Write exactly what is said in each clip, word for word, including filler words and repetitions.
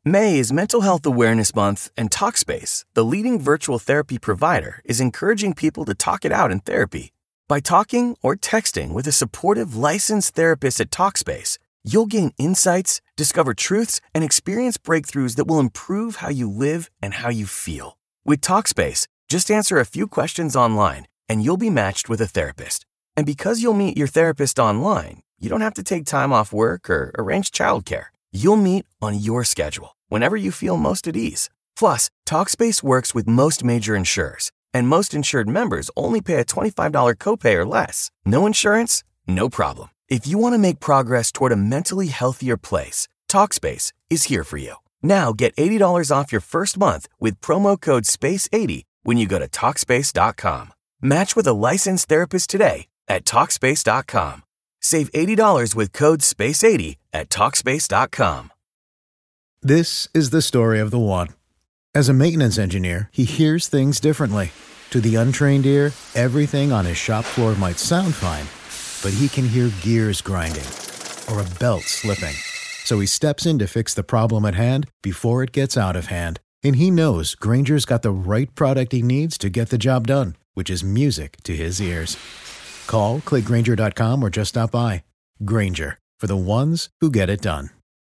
May is Mental Health Awareness Month, and Talkspace, the leading virtual therapy provider, is encouraging people to talk it out in therapy. By talking or texting with a supportive, licensed therapist at Talkspace, you'll gain insights, discover truths, and experience breakthroughs that will improve how you live and how you feel. With Talkspace, just answer a few questions online, and you'll be matched with a therapist. And because you'll meet your therapist online, you don't have to take time off work or arrange childcare. You'll meet on your schedule, whenever you feel most at ease. Plus, Talkspace works with most major insurers, and most insured members only pay a twenty-five dollars copay or less. No insurance? No problem. If you want to make progress toward a mentally healthier place, Talkspace is here for you. Now get eighty dollars off your first month with promo code space eighty when you go to Talkspace dot com. Match with a licensed therapist today at Talkspace dot com. Save eighty dollars with code space eighty at Talkspace dot com. This is the story of the one. As a maintenance engineer, he hears things differently. To the untrained ear, everything on his shop floor might sound fine, but he can hear gears grinding or a belt slipping. So he steps in to fix the problem at hand before it gets out of hand. And he knows Grainger's got the right product he needs to get the job done, which is music to his ears. Call, click Grainger dot com, or just stop by. Grainger, for the ones who get it done.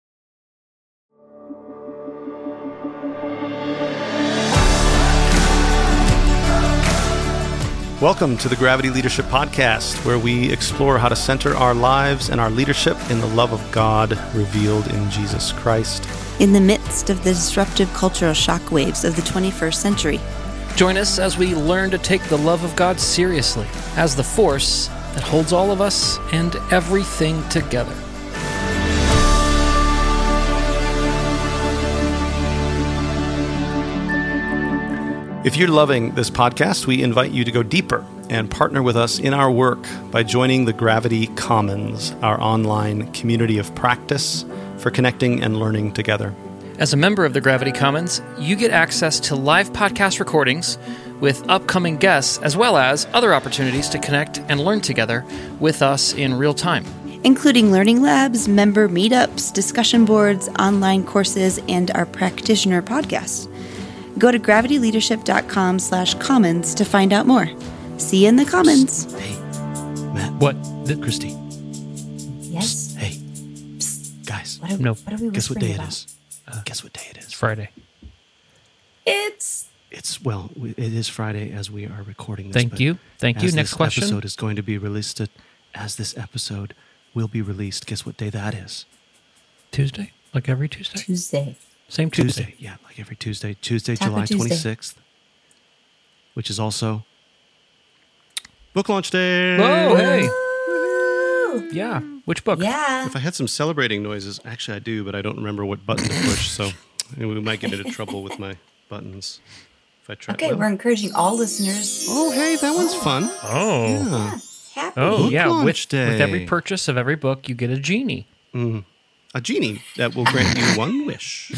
Welcome to the Gravity Leadership Podcast, where we explore how to center our lives and our leadership in the love of God revealed in Jesus Christ. In the midst of the disruptive cultural shockwaves of the twenty-first century. Join us as we learn to take the love of God seriously as the force that holds all of us and everything together. If you're loving this podcast, we invite you to go deeper and partner with us in our work by joining the Gravity Commons, our online community of practice for connecting and learning together. As a member of the Gravity Commons, you get access to live podcast recordings with upcoming guests, as well as other opportunities to connect and learn together with us in real time. Including learning labs, member meetups, discussion boards, online courses, and our practitioner podcast. Go to gravity leadership dot com slash commons to find out more. See you in the Commons. Psst. Hey, Matt. What? Christy. Yes? Hey. Psst. Guys. What are, No. What are we Guess what day whispering it is? Uh, Guess what day it is? It's Friday. It's... It's, well, it is Friday as we are recording this. Thank but you. Thank you. as Next this question. episode is going to be released, at, as this episode will be released, guess what day that is? Tuesday? Like every Tuesday? Tuesday. Same Tuesday. Tuesday. Yeah, like every Tuesday. Tuesday, Taco July Tuesday. twenty-sixth, which is also Book Launch Day. Oh, hey. Woo! Yeah. Which book? Yeah. If I had some celebrating noises, actually I do, but I don't remember what button to push, so we might get into trouble with my buttons if I try. Okay, well, we're encouraging all listeners. Oh, hey, that one's fun. Oh. Yeah. Happy. Oh, Book yeah. Launch With, Day. with every purchase of every book, you get a genie. Mm. A genie that will grant you one wish.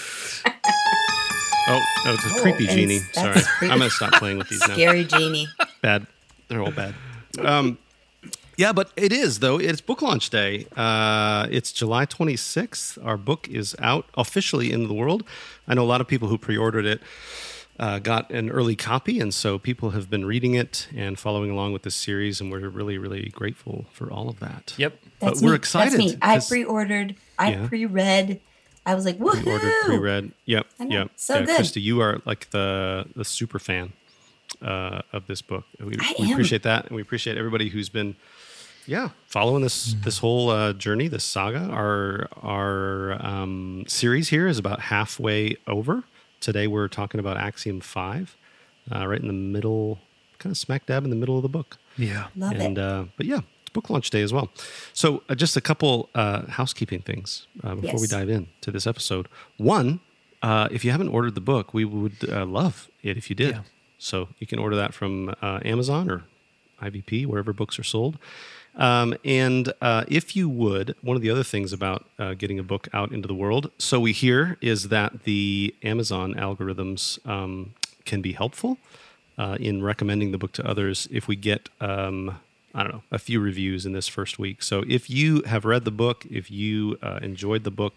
Oh, no, it's a Oh, creepy and genie. that's Sorry. creepy. I'm going to stop playing with these now. Scary genie. Bad. They're all bad. Um, yeah, but it is, though. It's Book Launch Day. Uh, it's July twenty-sixth. Our book is out officially in the world. I know a lot of people who pre-ordered it uh, got an early copy, and so people have been reading it and following along with this series, and we're really, really grateful for all of that. Yep. That's we're me. excited, That's me. I 'cause- pre-ordered. I Yeah. pre-read. I was like, woohoo! Pre-ordered, pre-read. Yep, I know. yep. So yeah, good. Christy, you are like the the super fan uh, of this book. We, I we am. appreciate that, and we appreciate everybody who's been, yeah, following this this whole uh, journey, this saga. Our our um, series here is about halfway over. Today we're talking about Axiom Five, uh, right in the middle, kind of smack dab in the middle of the book. Yeah. Love and it. uh, but yeah, it's Book Launch Day as well. So uh, just a couple uh, housekeeping things uh, before we Yes. dive in to this episode. One, uh, if you haven't ordered the book, we would uh, love it if you did. Yeah. So you can order that from uh, Amazon or I V P, wherever books are sold. Um, and uh, if you would, one of the other things about uh, getting a book out into the world, so we hear, is that the Amazon algorithms um, can be helpful uh, in recommending the book to others if we get, um, I don't know, a few reviews in this first week. So if you have read the book, if you uh, enjoyed the book,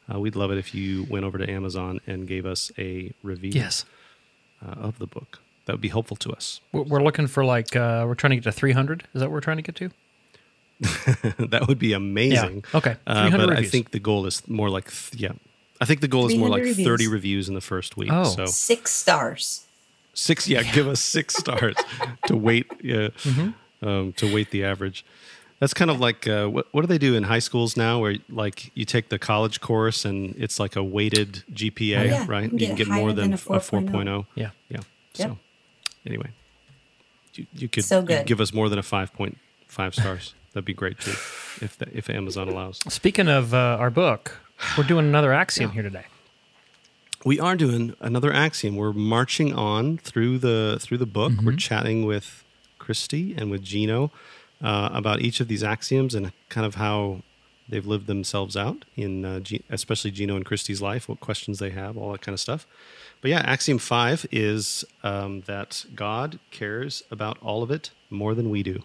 uh, we'd love it if you went over to Amazon and gave us a review Yes. uh, of the book. That would be helpful to us. We're we're looking for like, uh, we're trying to get to three hundred. Is that what we're trying to get to? That would be amazing. Yeah. Okay. Uh, three hundred but reviews. I think the goal is more like, th- yeah. I think the goal is more like three hundred thirty reviews. reviews in the first week. Oh. So Six stars. six, yeah, give us six stars to weight, yeah, Mm-hmm. um, to weight the average. That's kind of like, uh, what, what do they do in high schools now where like you take the college course and it's like a weighted G P A, Oh, yeah. right? You You can can get get more higher than than a a four 4.0. point oh. Yeah. Yeah. Yep. So anyway, you, you could So you good. could give us more than a five point five stars. That'd be great too, if the, if Amazon allows. Speaking of uh, our book, we're doing another axiom here today. We are doing another axiom. We're marching on through the through the book. We're chatting with Christy and with Gino uh, about each of these axioms and kind of how they've lived themselves out in, uh, G- especially Gino and Christy's life, what questions they have, all that kind of stuff. But yeah, axiom five is um, that God cares about all of it more than we do.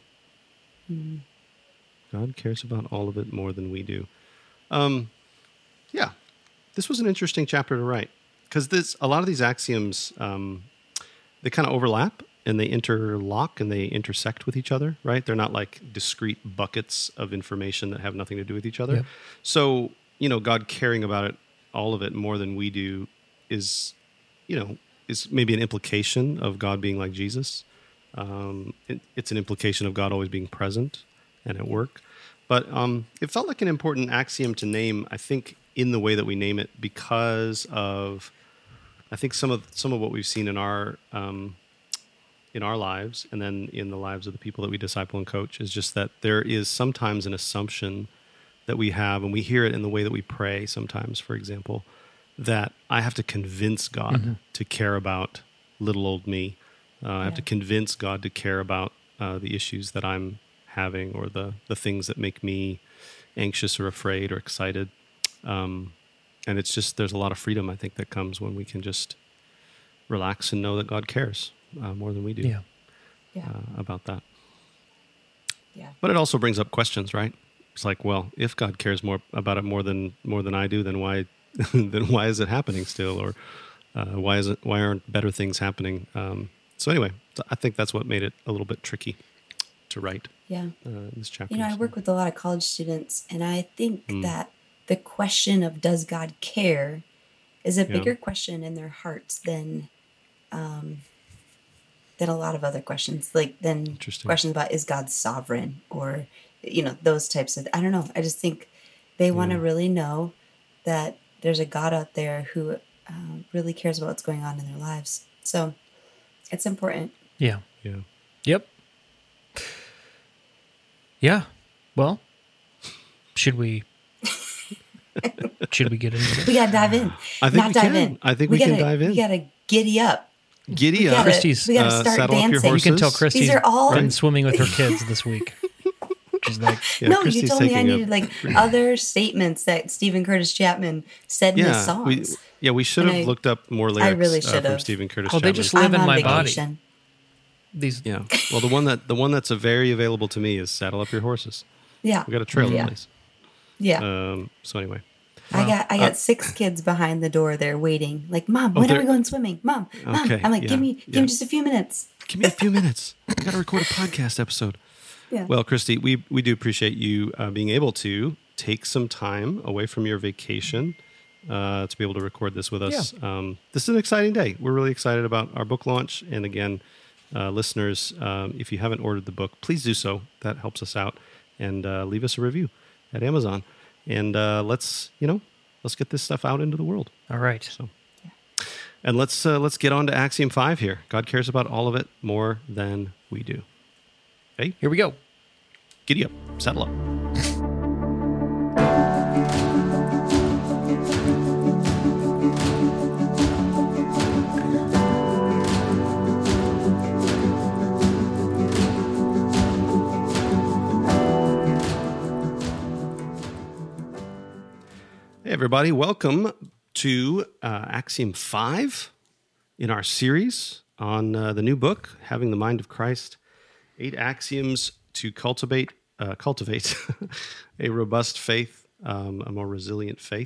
God cares about all of it more than we do. Um, yeah, this was an interesting chapter to write because this a lot of these axioms um, they kind of overlap and they interlock and they intersect with each other, right? They're not like discrete buckets of information that have nothing to do with each other. Yep. So, you know, God caring about it, all of it more than we do is, you know, is maybe an implication of God being like Jesus. Um, it, it's an implication of God always being present and at work. But um, it felt like an important axiom to name, I think, in the way that we name it because of, I think, some of some of what we've seen in our um, in our lives and then in the lives of the people that we disciple and coach is just that there is sometimes an assumption that we have, and we hear it in the way that we pray sometimes, for example, that I have to convince God Mm-hmm. to care about little old me. Uh, I have to convince God to care about uh, the issues that I'm having or the, the things that make me anxious or afraid or excited. Um, and it's just, there's a lot of freedom, I think, that comes when we can just relax and know that God cares uh, more than we do Yeah. Yeah. uh, about that. Yeah. But it also brings up questions, right? It's like, well, if God cares more about it more than more than I do, then why then why is it happening still, or uh, why is it why aren't better things happening? Um, so anyway, so I think that's what made it a little bit tricky to write Yeah. uh, in this chapter. You know, I So- work with a lot of college students, and I think that the question of does God care is a bigger question in their hearts than um, than a lot of other questions, like than Interesting. questions about is God sovereign or you know those types of. I don't know. I just think they want to really know that there's a God out there who um, really cares about what's going on in their lives. So it's important. Yeah. Yeah. Yep. Yeah. Well, should we should we get into We this? gotta dive in. I think Not we dive can. in. I think we can gotta, dive in. We gotta giddy up. Giddy up. gotta- Christy's, we gotta uh, start saddle up your dancing. You can tell horses. Christy's These are all- been swimming with her kids this week. She's like, Yeah, no, Christy's you told me I taking a- needed like other statements that Stephen Curtis Chapman said in his Yeah, songs. we yeah we should And have I- looked up more lyrics really uh, should from have. Stephen Curtis. Oh, they Chapman. just live I'm in on my body. vacation. these. Yeah. Well, the one that the one that's a very available to me is "Saddle Up Your Horses." Yeah, We got a trailer Yeah. place. yeah. Um, so anyway, I got I got six kids behind the door there waiting. Like, Mom, when are Uh, Oh, they're- we going swimming? Mom, Mom. Okay, I'm like, yeah, give me give yeah. me just a few minutes. give me a few minutes. I got to record a podcast episode. Yeah. Well, Christy, we we do appreciate you uh, being able to take some time away from your vacation uh, to be able to record this with us. Um, this is an exciting day. We're really excited about our book launch. And again, uh, listeners, um, if you haven't ordered the book, please do so. That helps us out. And uh, leave us a review at Amazon. And uh, let's, you know, let's get this stuff out into the world. All right. So, and let's uh, let's get on to Axiom Five here. God cares about all of it more than we do. Okay, Here we go. giddy up, saddle up. Hey, everybody. Welcome to uh, Axiom five in our series on uh, the new book, Having the Mind of Christ, Eight Axioms to Cultivate uh, cultivate a robust faith, um, a more resilient faith.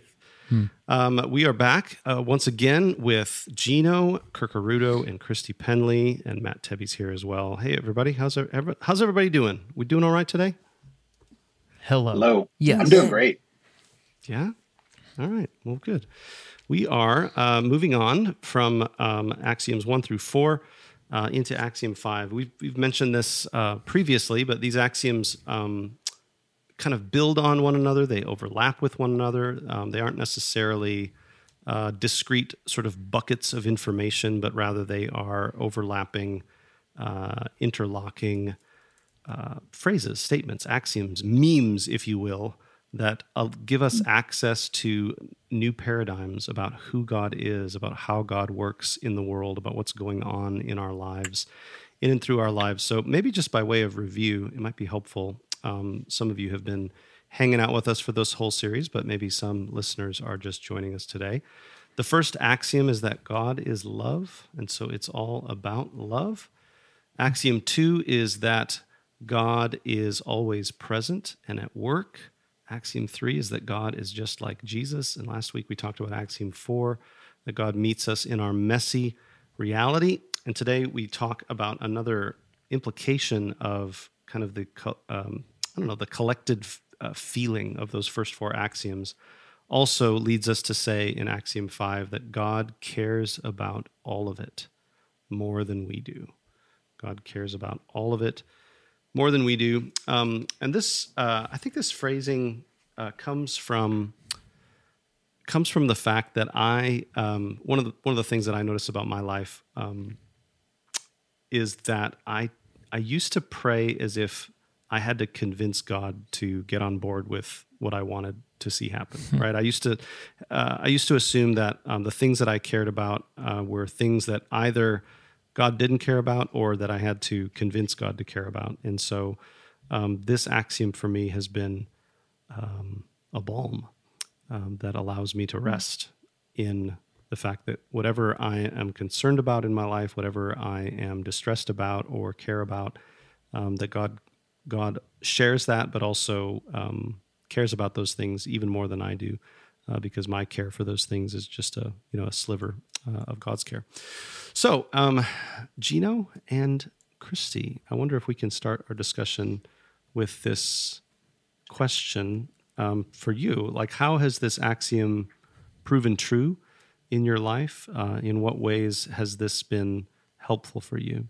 Hmm. Um, we are back uh, once again with Gino Curcarudo and Christy Penley, and Matt Tebby's here as well. Hey, everybody. How's, everybody, how's everybody doing? We doing all right today? Hello. Hello. Yes. I'm doing great. Yeah? All right. Well, good. We are uh, moving on from um, axioms one through four uh, into axiom five. We've, we've mentioned this uh, previously, but these axioms um, kind of build on one another. They overlap with one another. Um, they aren't necessarily uh, discrete sort of buckets of information, but rather they are overlapping, uh, interlocking uh, phrases, statements, axioms, memes, if you will, that uh, give us access to new paradigms about who God is, about how God works in the world, about what's going on in our lives, in and through our lives. So maybe just by way of review, it might be helpful. Um, some of you have been hanging out with us for this whole series, but maybe some listeners are just joining us today. The first axiom is that God is love, and so it's all about love. Axiom two is that God is always present and at work. Axiom three is that God is just like Jesus. And last week we talked about axiom four, that God meets us in our messy reality. And today we talk about another implication of kind of the, um, I don't know, the collected uh, feeling of those first four axioms. Also leads us to say in axiom five that God cares about all of it more than we do. God cares about all of it more than we do. Um, and this, uh, I think this phrasing uh, comes from comes from the fact that I, um, one of the one of the things that I notice about my life um, is that I I used to pray as if I had to convince God to get on board with what I wanted to see happen. Right? I used to uh, I used to assume that um, the things that I cared about uh, were things that either God didn't care about or that I had to convince God to care about. And so um, this axiom for me has been um, a balm um, that allows me to rest in the fact that whatever I am concerned about in my life, whatever I am distressed about or care about, um, that God God shares that, but also um, cares about those things even more than I do, uh, because my care for those things is just a you know a sliver uh, of God's care. So, um, Gino and Christy, I wonder if we can start our discussion with this question um, for you. Like, how has this axiom proven true in your life? Uh, in what ways has this been helpful for you?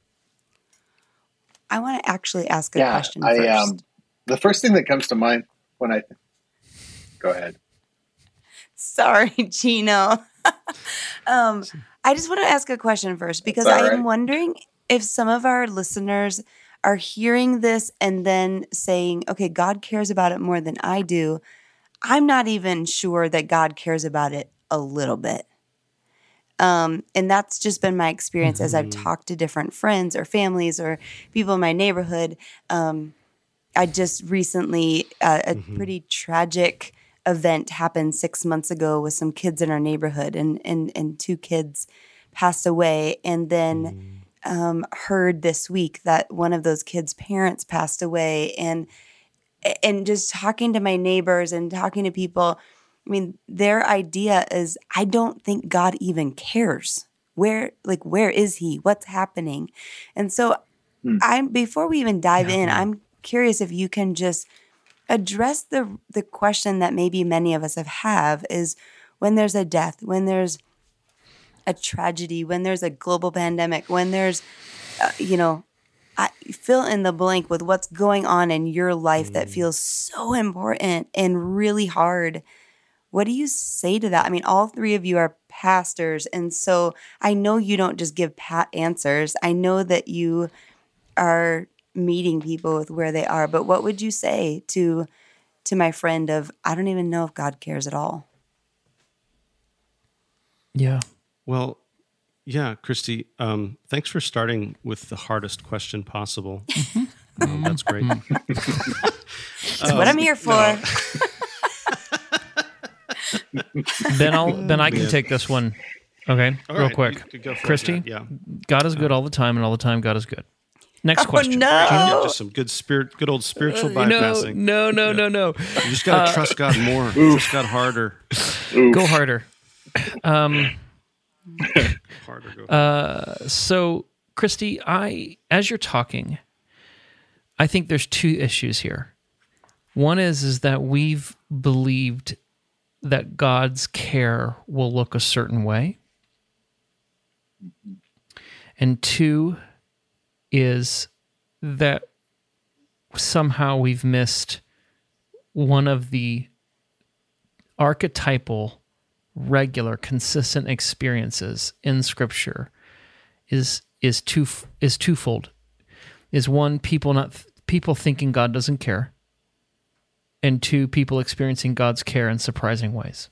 I want to actually ask a yeah, question I, first. Um, the first thing that comes to mind when I... Go ahead. Sorry, Gino. um, I just want to ask a question first because I'm right. wondering if some of our listeners are hearing this and then saying, okay, God cares about it more than I do. I'm not even sure that God cares about it a little bit. Um, and that's just been my experience mm-hmm. as I've talked to different friends or families or people in my neighborhood. Um, I just recently, uh, a mm-hmm. pretty tragic event happened six months ago with some kids in our neighborhood, and and, and two kids passed away. And then mm. um, heard this week that one of those kids' parents passed away. And and just talking to my neighbors and talking to people, I mean, their idea is, I don't think God even cares. Where, like, where is he? What's happening? And so mm. I'm before we even dive yeah. in, I'm curious if you can just address the the question that maybe many of us have have is when there's a death, when there's a tragedy, when there's a global pandemic, when there's, uh, you know, I, fill in the blank with what's going on in your life mm. that feels so important and really hard. What do you say to that? I mean, all three of you are pastors, and so I know you don't just give pat answers. I know that you are meeting people with where they are, but what would you say to to my friend of, I don't even know if God cares at all? Yeah. Well, yeah, Christy, um, thanks for starting with the hardest question possible. um, that's great. That's um, what I'm here for. No. Ben, I'll Ben, I can yeah. take this one. Okay, all real right. quick. You, you Christy, it, yeah. God is good all the time, and all the time God is good. Next question. no. Yeah, just some good spirit, good old spiritual Uh, no, bypassing. no, no, no, no. You just got to trust God more. Trust God harder. Go harder. Um, Harder. Go harder. uh, so, Christy, I as you're talking, I think there's two issues here. One is is that we've believed that God's care will look a certain way. And two is that somehow we've missed one of the archetypal, regular, consistent experiences in Scripture is is two is twofold. Is one, people not people thinking God doesn't care, and two, people experiencing God's care in surprising ways.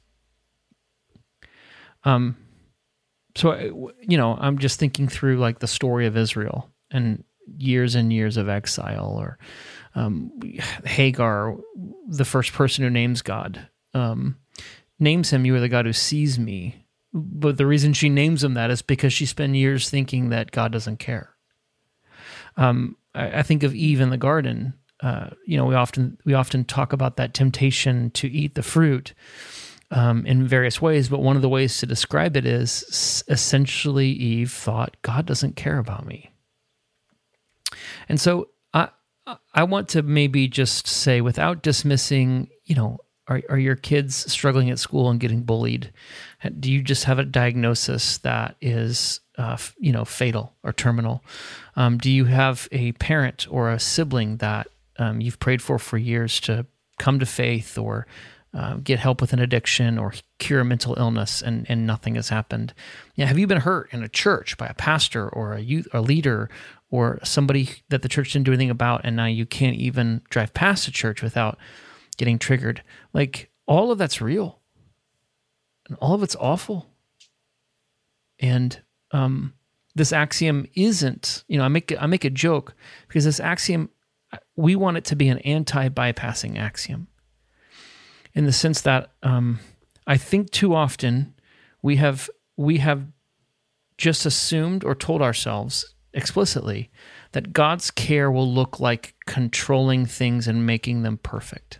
Um, so you know, I'm just thinking through like the story of Israel and years and years of exile, or um, Hagar, the first person who names God, um, names him, "You are the God who sees me." But the reason she names him that is because she spent years thinking that God doesn't care. Um, I, I think of Eve in the garden. Uh, you know, we often we often talk about that temptation to eat the fruit um, in various ways, but one of the ways to describe it is essentially Eve thought God doesn't care about me. And so I I want to maybe just say, without dismissing, you know, are are your kids struggling at school and getting bullied? Do you just have a diagnosis that is, uh, you know, fatal or terminal? Um, do you have a parent or a sibling that um, you've prayed for for years to come to faith, or uh, get help with an addiction, or cure a mental illness, and, and nothing has happened? Yeah, have you been hurt in a church by a pastor or a youth, a leader, or somebody that the church didn't do anything about, and now you can't even drive past a church without getting triggered? Like, all of that's real, and all of it's awful. And um, this axiom isn't, you know, I make I make a joke because this axiom, we want it to be an anti-bypassing axiom, in the sense that um, I think too often we have we have just assumed or told ourselves explicitly that God's care will look like controlling things and making them perfect.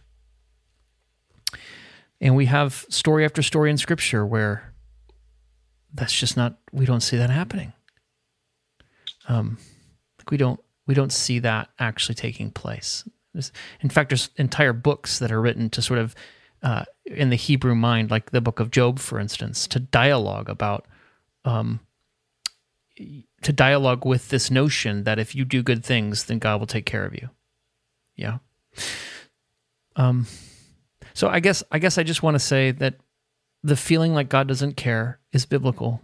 And we have story after story in Scripture where that's just not, we don't see that happening. Um, we don't we don't see that actually taking place. There's, in fact, there's entire books that are written to sort of, uh, in the Hebrew mind, like the book of Job, for instance, to dialogue about, um, to dialogue with this notion that if you do good things, then God will take care of you. Yeah. Um. So I guess I guess I just want to say that the feeling like God doesn't care is biblical.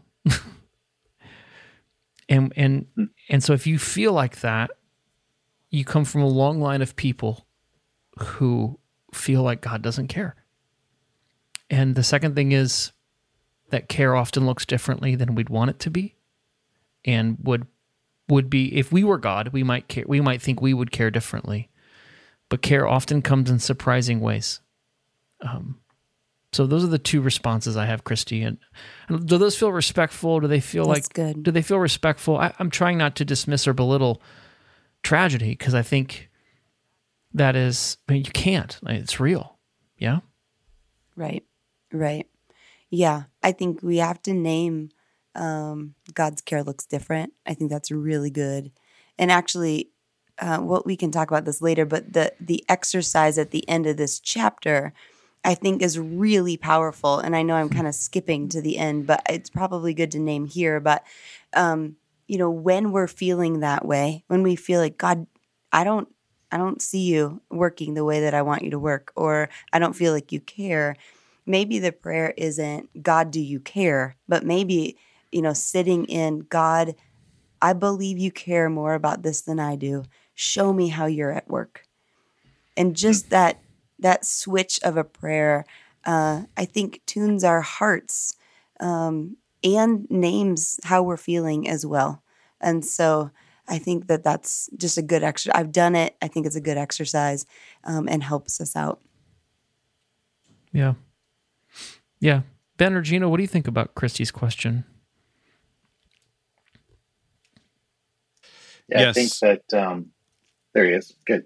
and and and so if you feel like that, you come from a long line of people who feel like God doesn't care. And the second thing is that care often looks differently than we'd want it to be, and would would be, if we were God, we might care, we might think we would care differently. But care often comes in surprising ways. Um, so those are the two responses I have, Christy. And, and do those feel respectful? Do they feel That's like good. Do they feel respectful? I, I'm trying not to dismiss or belittle tragedy, because I think that is, I mean, you can't. It's real. Yeah. Right. Right. Yeah. I think we have to name um, God's care looks different. I think that's really good. And actually, uh, what we can talk about this later, but the the exercise at the end of this chapter, I think, is really powerful. And I know I'm kind of skipping to the end, but it's probably good to name here. But, um, you know, when we're feeling that way, when we feel like, God, I don't, I don't see you working the way that I want you to work, or I don't feel like you care, maybe the prayer isn't, God, do you care? But maybe, you know, sitting in, God, I believe you care more about this than I do. Show me how you're at work. And just that, that switch of a prayer, uh, I think tunes our hearts um, and names how we're feeling as well. And so I think that that's just a good exercise. I've done it. I think it's a good exercise um, and helps us out. Yeah. Yeah. Ben or Gina, what do you think about Christy's question? Yeah, Yes. I think that um, there he is. Good.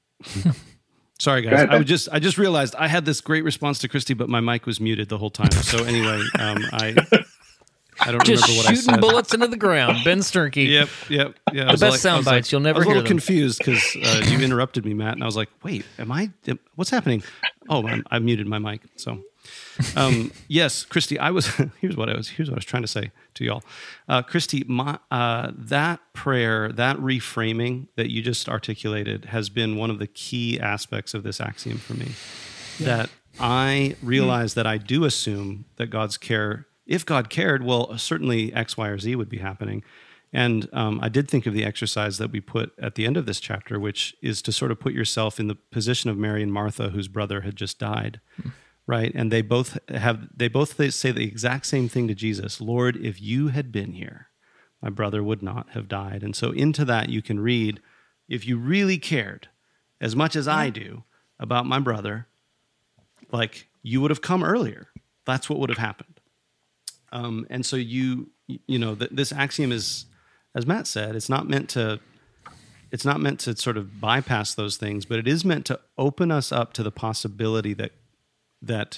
Sorry, guys. ahead, I would just I just realized I had this great response to Christy, but my mic was muted the whole time. So anyway, um, I I don't Just remember what I shooting said. bullets into the ground. Ben Sternke. Yep, yep, yeah. The best sound bites. You'll never I was a hear little them. confused because uh, you interrupted me, Matt, and I was like, "Wait, am I? Am, what's happening?" Oh, I'm, I muted my mic. So, um, yes, Christy, I was. Here's what I was. Here's what I was trying to say to y'all, uh, Christy. My uh, that prayer, that reframing that you just articulated, has been one of the key aspects of this axiom for me. Yeah. That I realize that I do assume that God's care. If God cared, well, certainly X, Y, or Z would be happening. And um, I did think of the exercise that we put at the end of this chapter, which is to sort of put yourself in the position of Mary and Martha, whose brother had just died, mm. right? And they both have they both say the exact same thing to Jesus: Lord, if you had been here, my brother would not have died. And so into that you can read, if you really cared as much as I do about my brother, like, you would have come earlier. That's what would have happened. Um, and so you, you know, th- this axiom is, as Matt said, it's not meant to, it's not meant to sort of bypass those things, but it is meant to open us up to the possibility that, that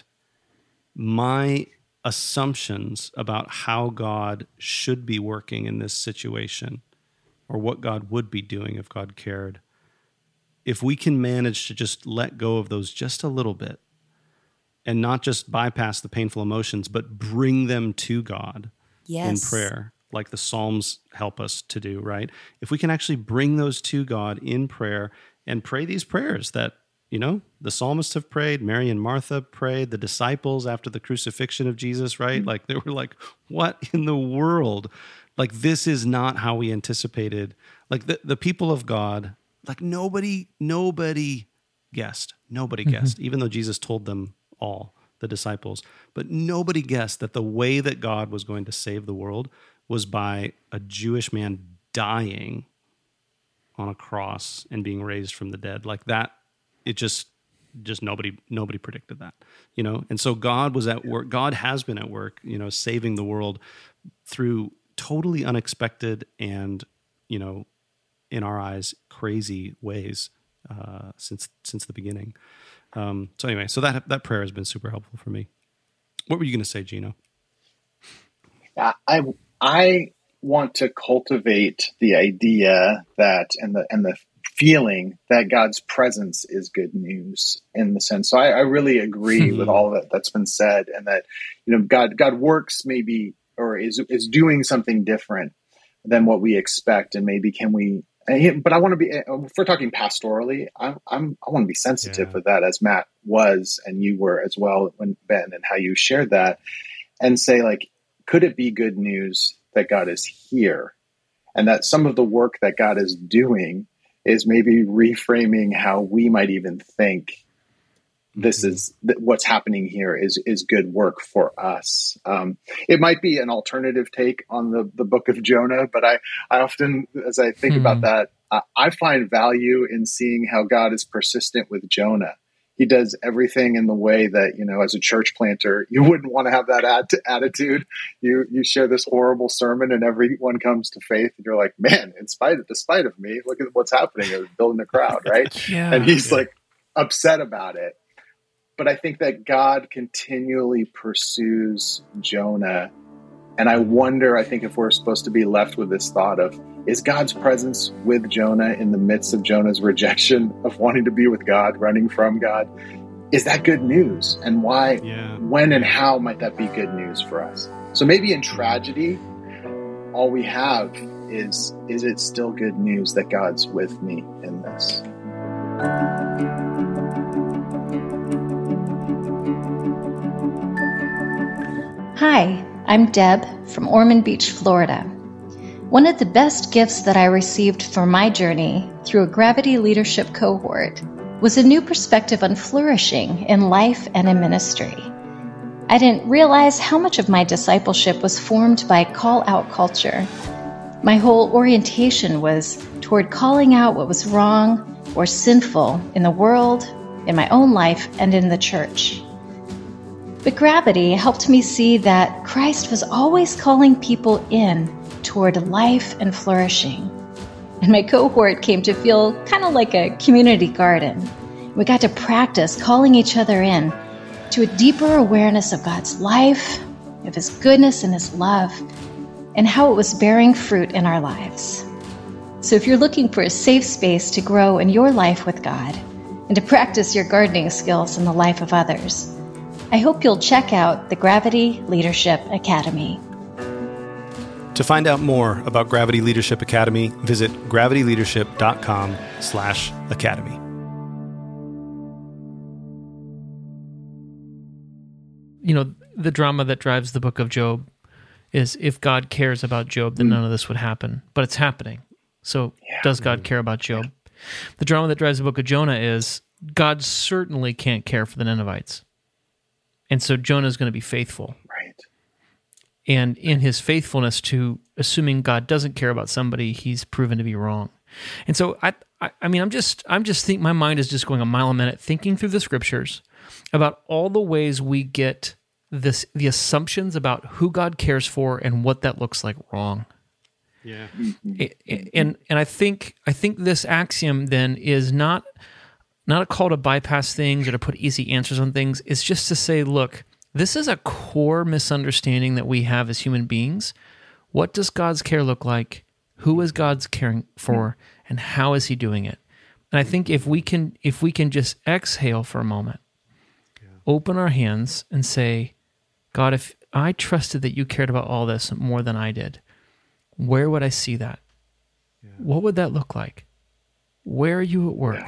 my assumptions about how God should be working in this situation, or what God would be doing if God cared, if we can manage to just let go of those just a little bit, and not just bypass the painful emotions, but bring them to God yes. in prayer, like the Psalms help us to do, right? If we can actually bring those to God in prayer and pray these prayers that, you know, the psalmists have prayed, Mary and Martha prayed, the disciples after the crucifixion of Jesus, right? Mm-hmm. Like, they were like, what in the world? Like, this is not how we anticipated. Like, the, the people of God, like, nobody, nobody guessed. Nobody mm-hmm. guessed, even though Jesus told them all, the disciples. But nobody guessed that the way that God was going to save the world was by a Jewish man dying on a cross and being raised from the dead. Like that, it just, just nobody, nobody predicted that, you know? And so God was at work. God has been at work, you know, saving the world through totally unexpected and, you know, in our eyes, crazy ways uh, since, since the beginning. Um, so anyway, so that that prayer has been super helpful for me. What were you going to say, Gino? I I want to cultivate the idea that and the and the feeling that God's presence is good news in the sense. So I, I really agree with all of that that's been said, and that, you know, God God works maybe or is is doing something different than what we expect, and maybe can we. But I want to be, if we're talking pastorally, I'm, I'm, I want to be sensitive yeah. to that, as Matt was, and you were as well, when Ben, and how you shared that, and say, like, could it be good news that God is here, and that some of the work that God is doing is maybe reframing how we might even think this mm-hmm. is th- what's happening here is is good work for us. Um, it might be an alternative take on the, the book of Jonah, but I, I often, as I think mm-hmm. about that, uh, I find value in seeing how God is persistent with Jonah. He does everything in the way that, you know, as a church planter, you wouldn't want to have that ad- attitude. You you share this horrible sermon and everyone comes to faith, and you're like, man, in spite of, despite of me, look at what's happening. It's building a crowd, right? yeah, and he's yeah. like upset about it. But I think that God continually pursues Jonah. And I wonder, I think if we're supposed to be left with this thought of, is God's presence with Jonah in the midst of Jonah's rejection of wanting to be with God, running from God? Is that good news? And why, yeah. when and how might that be good news for us? So maybe in tragedy, all we have is, is it still good news that God's with me in this? Hi, I'm Deb from Ormond Beach, Florida. One of the best gifts that I received for my journey through a Gravity Leadership cohort was a new perspective on flourishing in life and in ministry. I didn't realize how much of my discipleship was formed by call-out culture. My whole orientation was toward calling out what was wrong or sinful in the world, in my own life, and in the church. But Gravity helped me see that Christ was always calling people in toward life and flourishing. And my cohort came to feel kind of like a community garden. We got to practice calling each other in to a deeper awareness of God's life, of His goodness and His love, and how it was bearing fruit in our lives. So if you're looking for a safe space to grow in your life with God and to practice your gardening skills in the life of others, I hope you'll check out the Gravity Leadership Academy. To find out more about Gravity Leadership Academy, visit gravityleadership.com slash academy. You know, the drama that drives the book of Job is if God cares about Job, then mm. none of this would happen. But it's happening. So yeah. does God care about Job? Yeah. The drama that drives the book of Jonah is God certainly can't care for the Ninevites. And so Jonah is going to be faithful. Right. And in his faithfulness to assuming God doesn't care about somebody, he's proven to be wrong. And so I I, I mean I'm just I'm just think my mind is just going a mile a minute thinking through the scriptures about all the ways we get this the assumptions about who God cares for and what that looks like wrong. Yeah. And and I think I think this axiom then is not not a call to bypass things or to put easy answers on things. It's just to say, look, this is a core misunderstanding that we have as human beings. What does God's care look like? Who is God's caring for, and how is He doing it? And I think if we can if we can just exhale for a moment, yeah. open our hands and say, God, if I trusted that you cared about all this more than I did, where would I see that? Yeah. What would that look like? Where are you at work? Yeah.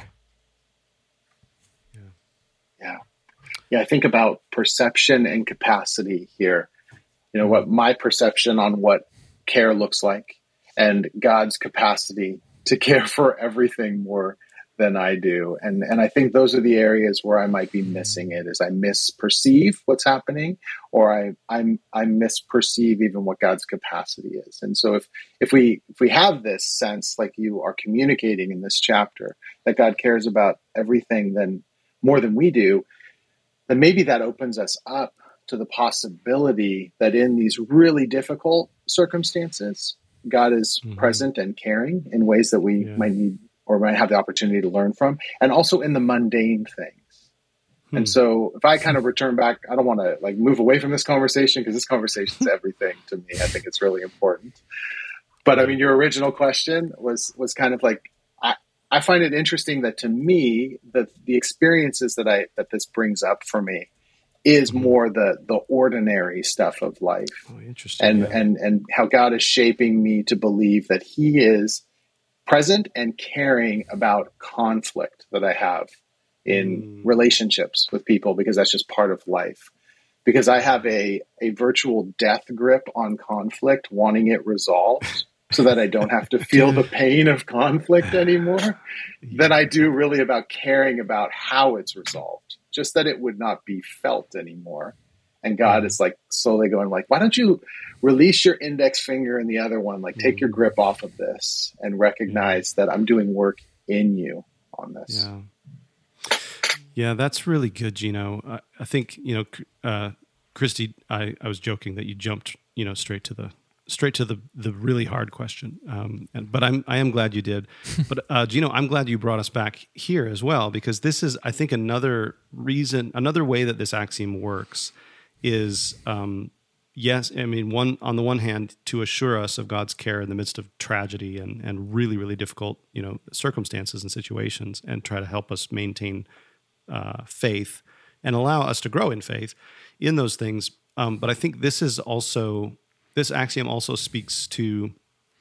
Yeah. Yeah. Yeah, I think about perception and capacity here. You know, what my perception on what care looks like and God's capacity to care for everything more than I do. And and I think those are the areas where I might be missing it, is I misperceive what's happening, or I I'm I misperceive even what God's capacity is. And so if if we if we have this sense, like you are communicating in this chapter, that God cares about everything then more than we do, then maybe that opens us up to the possibility that in these really difficult circumstances, God is mm-hmm. present and caring in ways that we yeah. might need or might have the opportunity to learn from, and also in the mundane things. Hmm. And so if I kind of return back, I don't want to like move away from this conversation because this conversation is everything to me. I think it's really important. But I mean, your original question was was kind of like, I, I find it interesting that to me, that the experiences that I that this brings up for me is more the the ordinary stuff of life. Oh, interesting. And yeah. and and how God is shaping me to believe that He is present and caring about conflict that I have in mm. relationships with people, because that's just part of life. Because I have a a virtual death grip on conflict, wanting it resolved so that I don't have to feel the pain of conflict anymore, yeah. than I do really about caring about how it's resolved. Just that it would not be felt anymore. And God mm. is like slowly going like, why don't you release your index finger and the other one, like mm. take your grip off of this and recognize yeah. that I'm doing work in you on this. Yeah. Yeah, that's really good, Gino. I, I think, you know, uh, Christy, I, I was joking that you jumped, you know, straight to the straight to the the really hard question. Um, and, but I'm I am glad you did. But uh, Gino, I'm glad you brought us back here as well, because this is, I think, another reason, another way that this axiom works is, um, yes, I mean, one on the one hand, to assure us of God's care in the midst of tragedy and and really, really difficult, you know, circumstances and situations, and try to help us maintain uh, faith and allow us to grow in faith in those things. Um, but I think this is also, this axiom also speaks to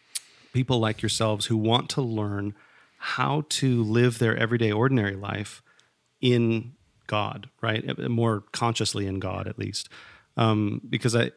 people like yourselves who want to learn how to live their everyday, ordinary life in God, right? More consciously in God, at least. Um, because I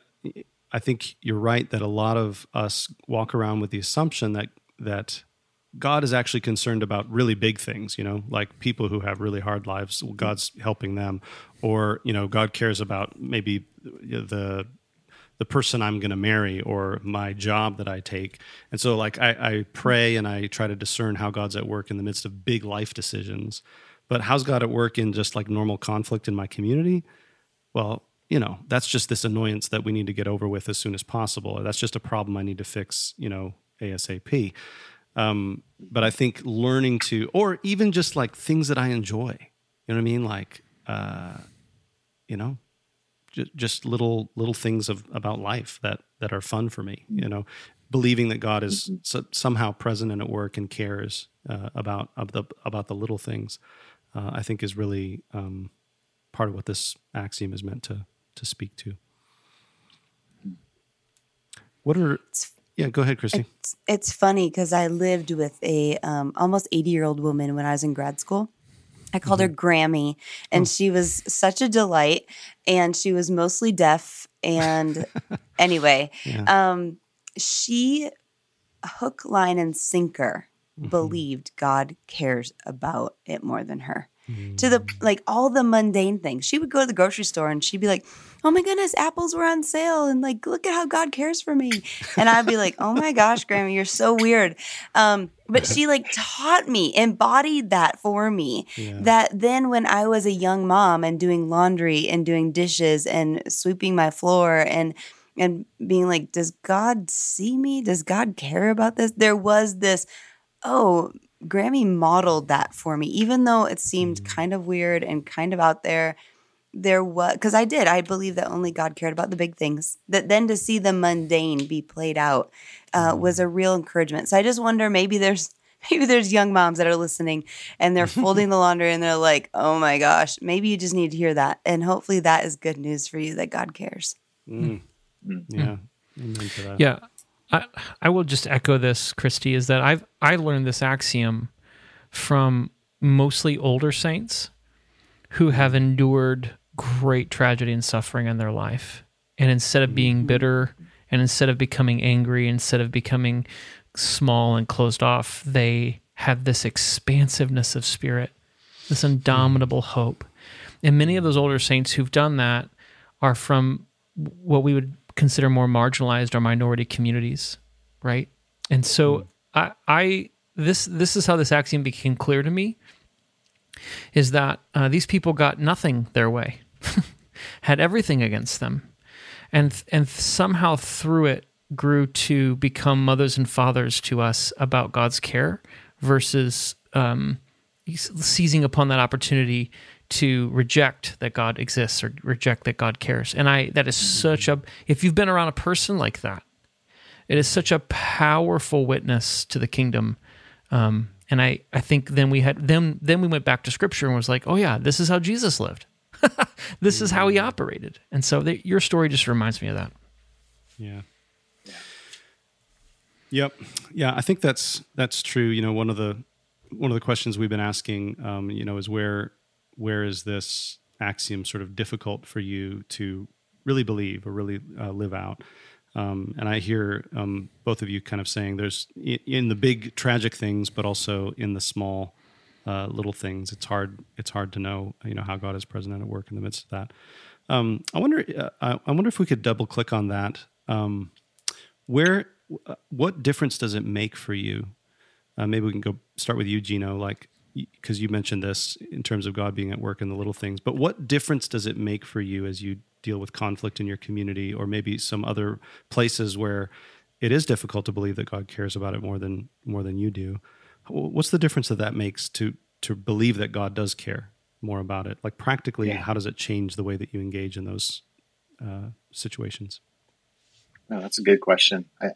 I think you're right that a lot of us walk around with the assumption that that God is actually concerned about really big things, you know, like people who have really hard lives, God's helping them. Or, you know, God cares about maybe the the person I'm going to marry or my job that I take. And so, like, I, I pray and I try to discern how God's at work in the midst of big life decisions. But how's God at work in just like normal conflict in my community? Well, you know, that's just this annoyance that we need to get over with as soon as possible. Or that's just a problem I need to fix, you know, ASAP. Um, but I think learning to, or even just like things that I enjoy, you know what I mean? Like, uh, you know, just, just little little things of about life that that are fun for me. You know, believing that God is mm-hmm. so, somehow present and at work and cares uh, about of the about the little things. Uh, I think is really um, part of what this axiom is meant to to speak to. What are yeah? Go ahead, Christy. It's, it's funny because I lived with a um, almost eighty year old woman when I was in grad school. I called mm-hmm. her Grammy, and oh. she was such a delight, and she was mostly deaf. And anyway, yeah. um, she hook, line, and sinker mm-hmm. believed God cares about it more than her. Mm-hmm. To the like all the mundane things. She would go to the grocery store and she'd be like, "Oh my goodness, apples were on sale, and like look at how God cares for me." And I'd be like, "Oh my gosh, Grammy, you're so weird." Um, but she like taught me, embodied that for me. Yeah. That then when I was a young mom and doing laundry and doing dishes and sweeping my floor and and being like, "Does God see me? Does God care about this?" There was this, oh, Grammy modeled that for me, even though it seemed mm-hmm. kind of weird and kind of out there. There was, because I did, I believe that only God cared about the big things. That then to see the mundane be played out uh, was a real encouragement. So I just wonder, maybe there's maybe there's young moms that are listening and they're folding the laundry and they're like, "Oh my gosh, maybe you just need to hear that." And hopefully that is good news for you that God cares. Mm. Mm. Yeah, amen to that. Yeah. I, I will just echo this, Christy, is that I've I learned this axiom from mostly older saints who have endured great tragedy and suffering in their life. And instead of being bitter and instead of becoming angry, instead of becoming small and closed off, they have this expansiveness of spirit, this indomitable hope. And many of those older saints who've done that are from what we would consider more marginalized or minority communities, right? And so I, I this this is how this axiom became clear to me, is that uh, these people got nothing their way, had everything against them, and and somehow through it grew to become mothers and fathers to us about God's care versus um, seizing upon that opportunity to reject that God exists or reject that God cares. And I that is such a, if you've been around a person like that, it is such a powerful witness to the kingdom. Um, and I, I think then we had, then, then we went back to scripture and was like, oh yeah, this is how Jesus lived. This is how he operated. And so the, your story just reminds me of that. Yeah. yeah. Yep. Yeah. I think that's, that's true. You know, one of the, one of the questions we've been asking, um, you know, is where, where is this axiom sort of difficult for you to really believe or really uh, live out? Um, and I hear um, both of you kind of saying there's in the big tragic things, but also in the small uh, little things. It's hard. It's hard to know, you know, how God is present and at work in the midst of that. Um, I wonder. Uh, I wonder if we could double click on that. Um, where, uh, what difference does it make for you? Uh, maybe we can go start with you, Gino. Like, because you mentioned this in terms of God being at work in the little things, but what difference does it make for you as you deal with conflict in your community or maybe some other places where it is difficult to believe that God cares about it more than more than you do? What's the difference that that makes to to believe that God does care more about it? Like practically, yeah. How does it change the way that you engage in those uh, situations? No, that's a good question. I,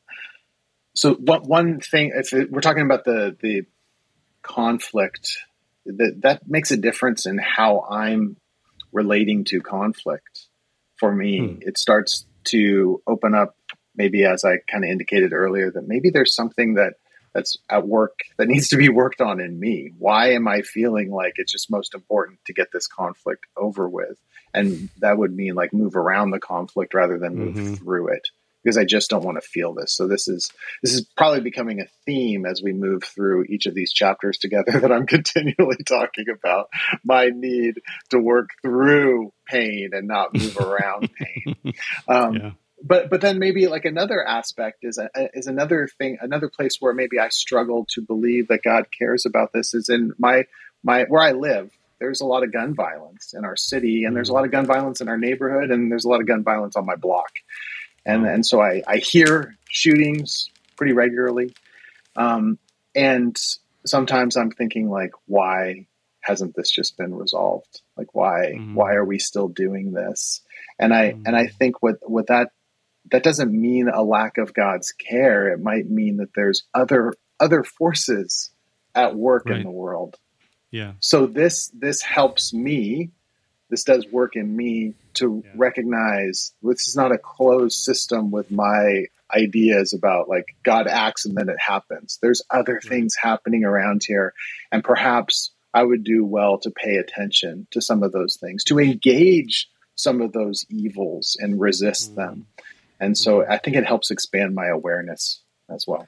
so what, one thing, if we're talking about the the conflict, that that makes a difference in how I'm relating to conflict. For me, hmm. it starts to open up, maybe as I kind of indicated earlier, that maybe there's something that that's at work that needs to be worked on in me. Why am I feeling like it's just most important to get this conflict over with? And that would mean like move around the conflict rather than move mm-hmm. through it, because I just don't want to feel this. So this is this is probably becoming a theme as we move through each of these chapters together that I'm continually talking about. My need to work through pain and not move around pain. Um, yeah. But but then maybe like another aspect is a, is another thing, another place where maybe I struggle to believe that God cares about this is in my my where I live. There's a lot of gun violence in our city, and there's a lot of gun violence in our neighborhood, and there's a lot of gun violence on my block. And and so I, I hear shootings pretty regularly. Um, and sometimes I'm thinking like, why hasn't this just been resolved? Like, why, mm-hmm. why are we still doing this? And I, mm-hmm. and I think what, what that, that doesn't mean a lack of God's care. It might mean that there's other, other forces at work right. in the world. Yeah. So this, this helps me. This does work in me to yeah. recognize this is not a closed system with my ideas about like God acts and then it happens. There's other right. things happening around here. And perhaps I would do well to pay attention to some of those things, to engage some of those evils and resist mm. them. And so mm. I think it helps expand my awareness as well.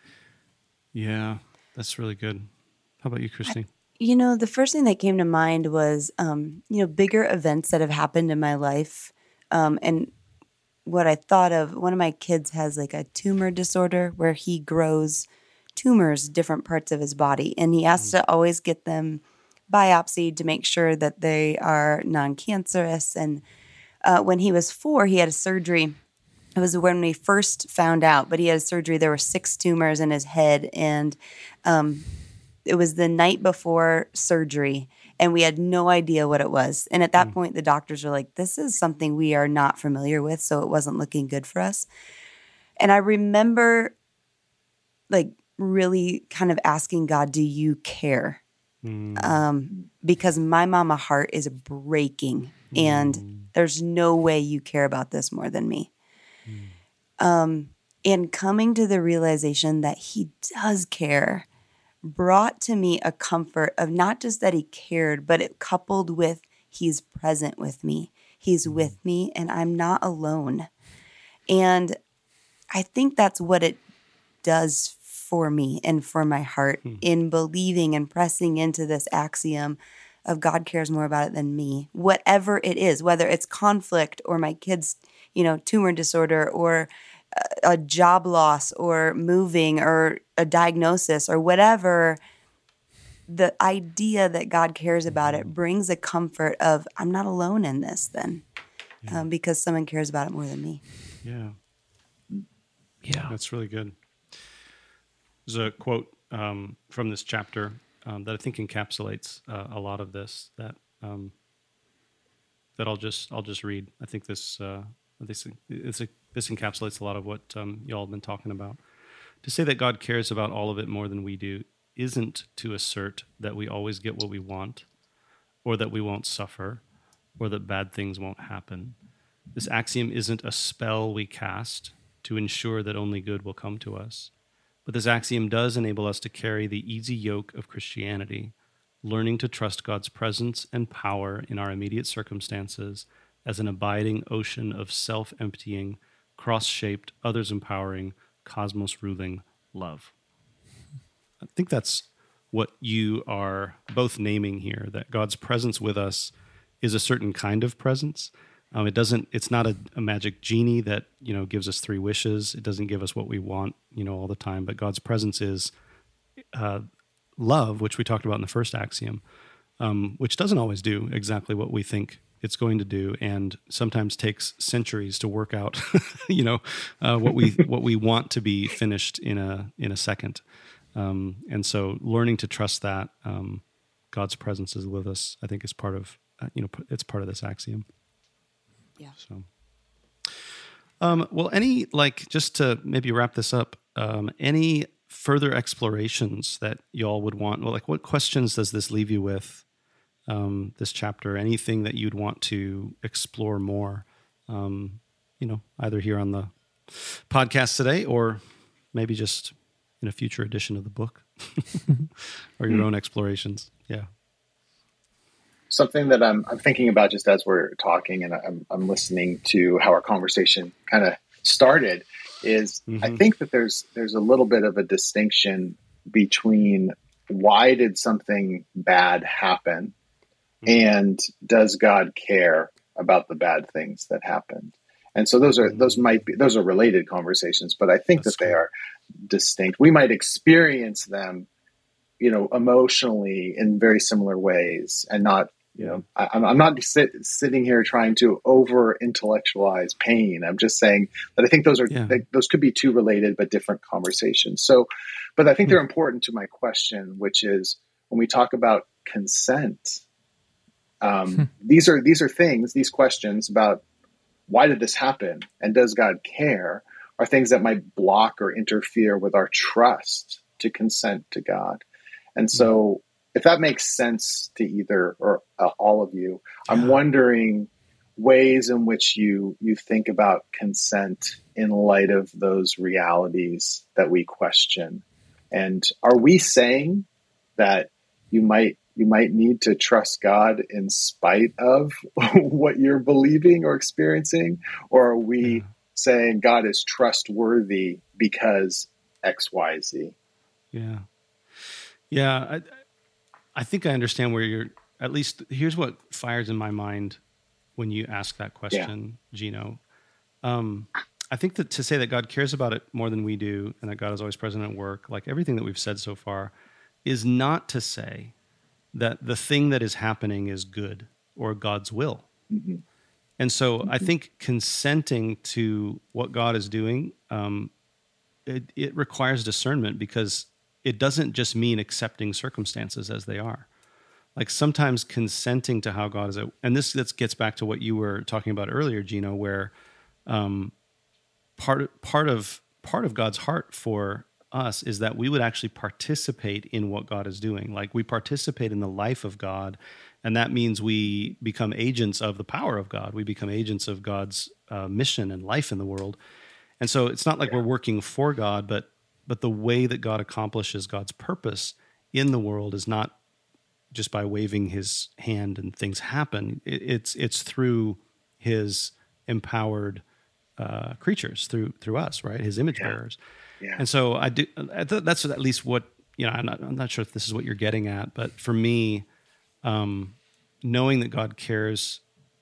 Yeah, that's really good. How about you, Christine? You know, the first thing that came to mind was, um, you know, bigger events that have happened in my life. Um, and what I thought of, one of my kids has like a tumor disorder where he grows tumors, different parts of his body. And he has mm-hmm. to always get them biopsied to make sure that they are non-cancerous. And uh, when he was four, he had a surgery. It was when we first found out, but he had a surgery. There were six tumors in his head. And um it was the night before surgery, and we had no idea what it was. And at that mm. point, the doctors were like, this is something we are not familiar with, so it wasn't looking good for us. And I remember, like, really kind of asking God, do you care? Mm. Um, because my mama heart is breaking, mm. and there's no way you care about this more than me. Mm. Um, and coming to the realization that he does care brought to me a comfort of not just that he cared, but it coupled with he's present with me. He's with me and I'm not alone. And I think that's what it does for me and for my heart hmm. in believing and pressing into this axiom of God cares more about it than me, whatever it is, whether it's conflict or my kid's, you know, tumor disorder or a job loss or moving or a diagnosis or whatever. The idea that God cares about it brings a comfort of I'm not alone in this then yeah. um, because someone cares about it more than me. Yeah. Yeah. That's really good. There's a quote um, from this chapter um, that I think encapsulates uh, a lot of this that um, that I'll just I'll just read. I think this uh, this it's a This encapsulates a lot of what um, y'all have been talking about. To say that God cares about all of it more than we do isn't to assert that we always get what we want, or that we won't suffer, or that bad things won't happen. This axiom isn't a spell we cast to ensure that only good will come to us. But this axiom does enable us to carry the easy yoke of Christianity, learning to trust God's presence and power in our immediate circumstances as an abiding ocean of self-emptying, cross-shaped, others-empowering, cosmos-ruling love. I think that's what you are both naming here, that God's presence with us is a certain kind of presence. Um, it doesn't, it's not a, a magic genie that, you know, gives us three wishes. It doesn't give us what we want, you know, all the time. But God's presence is uh, love, which we talked about in the first axiom, um, which doesn't always do exactly what we think it's going to do, and sometimes takes centuries to work out, you know, uh, what we what we want to be finished in a in a second. Um, and so, learning to trust that um, God's presence is with us, I think, is part of uh, you know it's part of this axiom. Yeah. So, um, well, any like just to maybe wrap this up, um, any further explorations that y'all would want? Well, like, what questions does this leave you with? Um, this chapter, anything that you'd want to explore more, um, you know, either here on the podcast today or maybe just in a future edition of the book or your own explorations. Yeah. Something that I'm, I'm thinking about just as we're talking and I'm, I'm listening to how our conversation kind of started is mm-hmm. I think that there's, there's a little bit of a distinction between why did something bad happen and does God care about the bad things that happened? And so those are those might be those are related conversations, but I think That's that they cool. are distinct. We might experience them, you know, emotionally in very similar ways, and not, you know, I, I'm not sit, sitting here trying to over intellectualize pain. I'm just saying that I think those are yeah. they, those could be two related but different conversations. So, But I think they're important to my question, which is when we talk about consent, um, these are these are things, these questions about why did this happen and does God care, are things that might block or interfere with our trust to consent to God. And so if that makes sense to either or uh, all of you, I'm wondering ways in which you you think about consent in light of those realities that we question. And are we saying that you might you might need to trust God in spite of what you're believing or experiencing? Or are we yeah. saying God is trustworthy because X, Y, Z? Yeah. Yeah. I, I think I understand where you're, at least here's what fires in my mind when you ask that question, yeah. Gino. Um, I think that to say that God cares about it more than we do and that God is always present at work, like everything that we've said so far, is not to say that the thing that is happening is good or God's will. Mm-hmm. And so mm-hmm. I think consenting to what God is doing, um, it, it requires discernment, because it doesn't just mean accepting circumstances as they are. Like sometimes consenting to how God is, at, and this, this gets back to what you were talking about earlier, Gino, where um, part part of part of God's heart for us is that we would actually participate in what God is doing. Like we participate in the life of God, and that means we become agents of the power of God. We become agents of God's uh, mission and life in the world. And so it's not like yeah. we're working for God, but but the way that God accomplishes God's purpose in the world is not just by waving his hand and things happen. It, it's it's through his empowered uh, creatures, through through us, right? His image yeah. bearers. Yeah. And so I do. That's at least what, you know. I'm not. I'm not sure if this is what you're getting at, but for me, um, knowing that God cares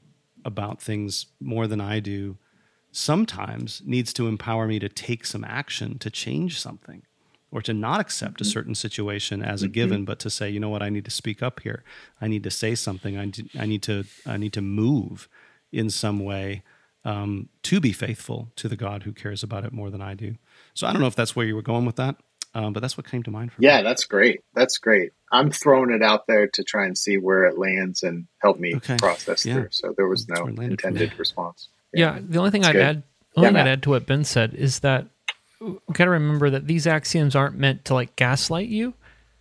about things more than I do, sometimes needs to empower me to take some action to change something, or to not accept a certain situation as a given, but to say, you know what, I need to speak up here. I need to say something. I need. I need to. I need to move in some way um, to be faithful to the God who cares about it more than I do. So I don't know if that's where you were going with that, um, but that's what came to mind for yeah, me. Yeah, that's great. That's great. I'm throwing it out there to try and see where it lands and help me okay. process yeah. through. So there was no intended response. Yeah. yeah, the only thing that's I'd good. add, the only yeah, thing I'd add to what Ben said is that we got to remember that these axioms aren't meant to like gaslight you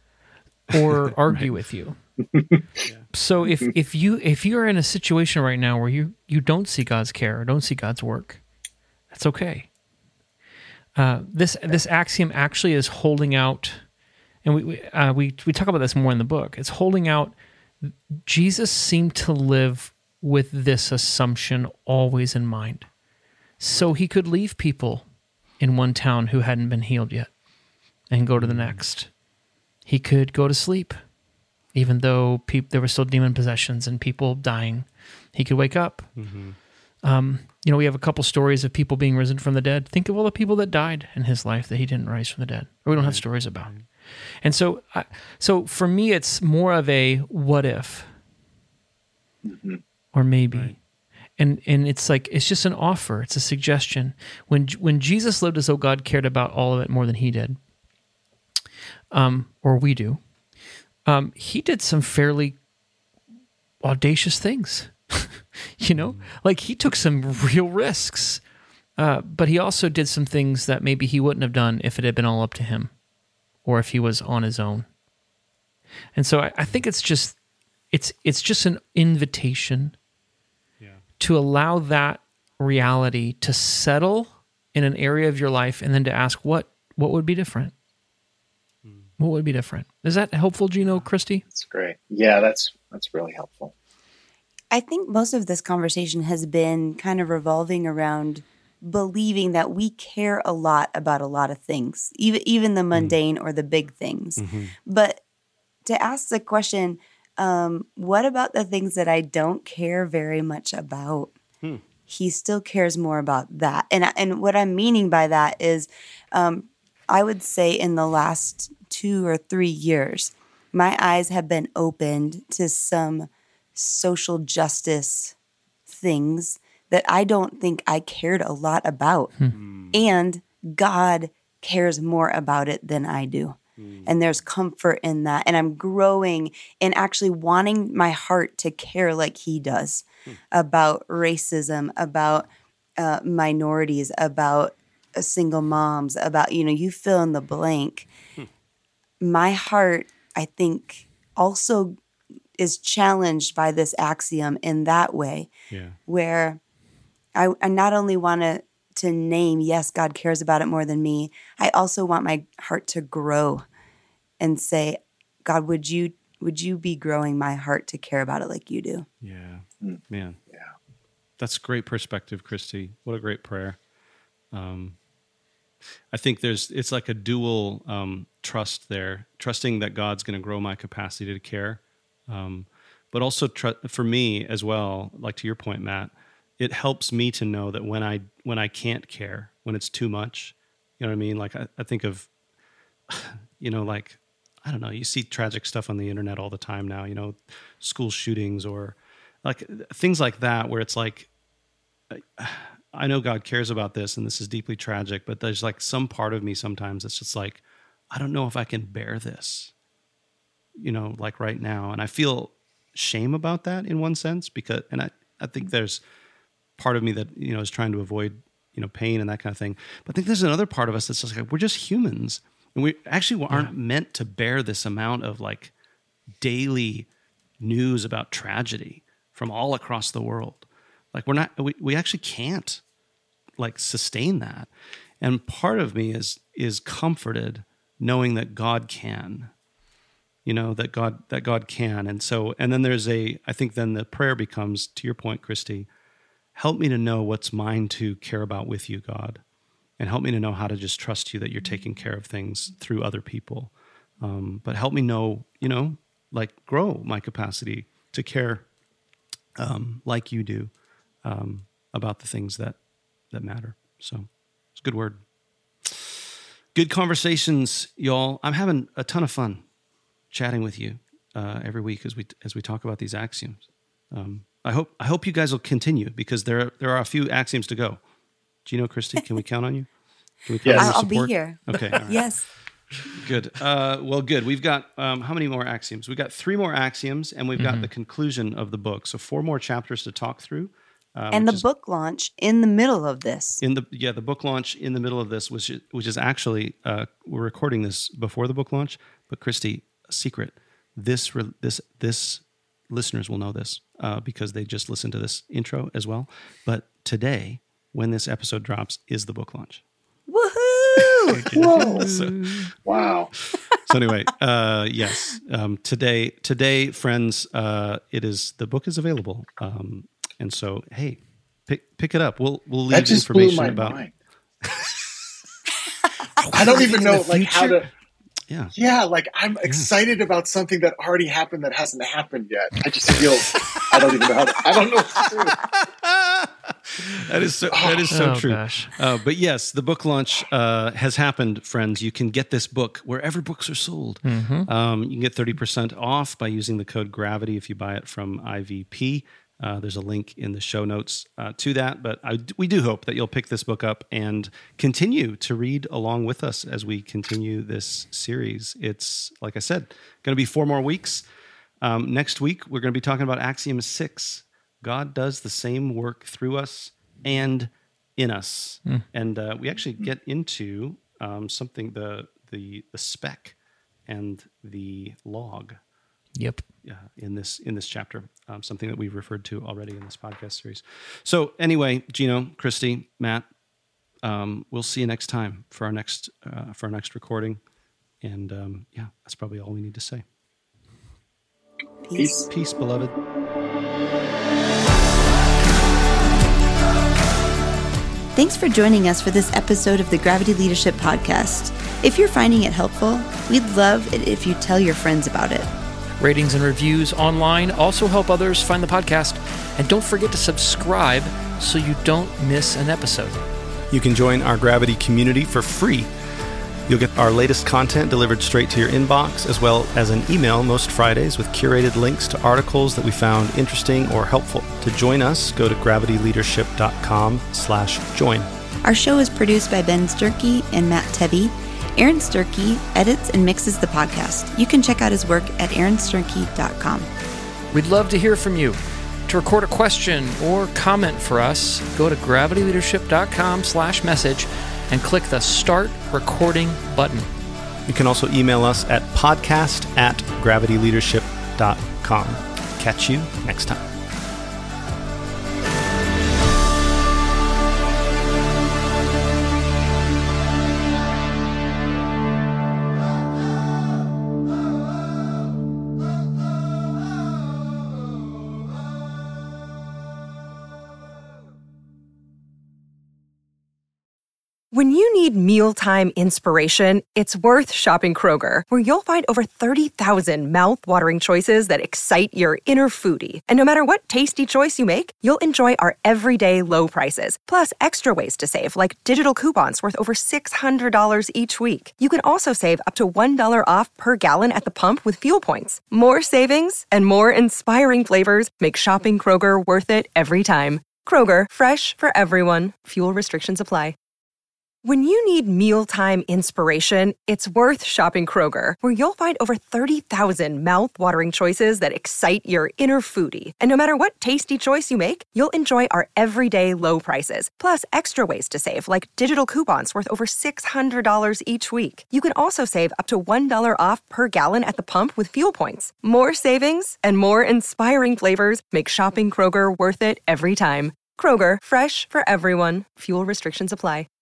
or argue right. with you. yeah. So if if you if you're in a situation right now where you you don't see God's care or don't see God's work, that's okay. Uh, this this axiom actually is holding out, and we we, uh, we we talk about this more in the book. It's holding out. Jesus seemed to live with this assumption always in mind, so he could leave people in one town who hadn't been healed yet and go to the next. He could go to sleep, even though pe- there were still demon possessions and people dying. He could wake up. Mm-hmm. Um, you know, we have a couple stories of people being risen from the dead. Think of all the people that died in his life that he didn't rise from the dead, or we don't have stories about. And so, I, so for me, it's more of a what if, mm-hmm. or maybe, right. and and it's like it's just an offer. It's a suggestion. When when Jesus lived as though God cared about all of it more than he did, um, or we do, um, he did some fairly audacious things. You know, like he took some real risks, uh, but he also did some things that maybe he wouldn't have done if it had been all up to him or if he was on his own. And so I, I think it's just, it's it's just an invitation yeah. to allow that reality to settle in an area of your life, and then to ask what what would be different. Hmm. What would be different? Is that helpful, Gino, Christy? That's great. Yeah, that's that's really helpful. I think most of this conversation has been kind of revolving around believing that we care a lot about a lot of things, even even the mundane mm-hmm. or the big things. Mm-hmm. But to ask the question, um, what about the things that I don't care very much about? Hmm. He still cares more about that. And and what I'm meaning by that is, um, I would say in the last two or three years, my eyes have been opened to some social justice things that I don't think I cared a lot about. Hmm. And God cares more about it than I do. Mm. And there's comfort in that. And I'm growing in actually wanting my heart to care like he does mm. about racism, about uh, minorities, about uh, single moms, about, you know, you fill in the blank. Mm. My heart, I think, also is challenged by this axiom in that way, yeah. where I, I not only want to to name, yes, God cares about it more than me, I also want my heart to grow and say, God, would you would you be growing my heart to care about it like you do? Yeah, mm. man. Yeah, that's great perspective, Christy. What a great prayer. Um, I think there's it's like a dual um, trust there, trusting that God's going to grow my capacity to care, um, but also tr- for me as well. Like to your point, Matt, it helps me to know that when I when I can't care, when it's too much, you know what I mean? Like I, I think of, you know, like, I don't know, you see tragic stuff on the internet all the time now, you know, school shootings or like things like that, where it's like, I know God cares about this and this is deeply tragic, but there's like some part of me sometimes it's just like, I don't know if I can bear this, you know, like right now. And I feel shame about that in one sense because, and I, I think there's part of me that, you know, is trying to avoid, you know, pain and that kind of thing. But I think there's another part of us that's just like, we're just humans. And we actually aren't yeah. meant to bear this amount of like daily news about tragedy from all across the world. Like we're not, we, we actually can't like sustain that. And part of me is, is comforted knowing that God can, you know, that God, that God can. And so, and then there's a, I think then the prayer becomes, to your point, Christy, help me to know what's mine to care about with you, God. And help me to know how to just trust you that you're taking care of things through other people. Um, but help me know, you know, like grow my capacity to care um, like you do um, about the things that, that matter. So it's a good word. Good conversations, y'all. I'm having a ton of fun chatting with you uh, every week as we as we talk about these axioms. Um, I hope I hope you guys will continue because there there are a few axioms to go. Do you know, Christy? Can we count on you? Can we count yes. on your I'll support? Be here. Okay. All right. Yes. Good. Uh, well, good. We've got um, how many more axioms? We've got three more axioms, and we've got mm-hmm. the conclusion of the book. So four more chapters to talk through. Um, and the is, book launch in the middle of this. In the yeah, the book launch in the middle of this, which is, which is actually uh, we're recording this before the book launch. But Christy, a secret. This re- this this listeners will know this uh, because they just listened to this intro as well. But today, when this episode drops, is the book launch. Woohoo! Whoa! So, wow. So anyway, uh, yes, um, today, today, friends, uh, it is the book is available, um, and so hey, pick pick it up. We'll we'll leave that just information blew my about. Mind. I don't even know like how to. Yeah. Yeah, like I'm excited yeah. about something that already happened that hasn't happened yet. I just feel I don't even know how to, I don't know what to do. That is so that is so oh, true. Uh, but yes, the book launch uh, has happened, friends. You can get this book wherever books are sold. Mm-hmm. Um, you can get thirty percent off by using the code GRAVITY if you buy it from I V P. Uh, there's a link in the show notes uh, to that, but I, we do hope that you'll pick this book up and continue to read along with us as we continue this series. It's, like I said, going to be four more weeks. Um, next week, we're going to be talking about Axiom six. God does the same work through us and in us. Mm. And uh, we actually get into um, something, the, the the spec and the log. Yep. Yeah, in this in this chapter, um, something that we've referred to already in this podcast series. So anyway, Gino, Christy, Matt, um, we'll see you next time for our next uh, for our next recording. And um, yeah, that's probably all we need to say. Peace, peace, beloved. Thanks for joining us for this episode of the Gravity Leadership Podcast. If you're finding it helpful, we'd love it if you tell your friends about it. Ratings and reviews online also help others find the podcast. And don't forget to subscribe so you don't miss an episode. You can join our Gravity community for free. You'll get our latest content delivered straight to your inbox, as well as an email most Fridays with curated links to articles that we found interesting or helpful. To join us, go to gravityleadership.com slash join. Our show is produced by Ben Sturkey and Matt Tebby. Aaron Sturkey edits and mixes the podcast. You can check out his work at aaron sturkey dot com. We'd love to hear from you. To record a question or comment for us, go to gravity leadership dot com slash message and click the Start Recording button. You can also email us at podcast at gravity leadership dot com. Catch you next time. When you need mealtime inspiration, it's worth shopping Kroger, where you'll find over thirty thousand mouth-watering choices that excite your inner foodie. And no matter what tasty choice you make, you'll enjoy our everyday low prices, plus extra ways to save, like digital coupons worth over six hundred dollars each week. You can also save up to one dollar off per gallon at the pump with fuel points. More savings and more inspiring flavors make shopping Kroger worth it every time. Kroger, fresh for everyone. Fuel restrictions apply. When you need mealtime inspiration, it's worth shopping Kroger, where you'll find over thirty thousand mouth-watering choices that excite your inner foodie. And no matter what tasty choice you make, you'll enjoy our everyday low prices, plus extra ways to save, like digital coupons worth over six hundred dollars each week. You can also save up to one dollar off per gallon at the pump with fuel points. More savings and more inspiring flavors make shopping Kroger worth it every time. Kroger, fresh for everyone. Fuel restrictions apply.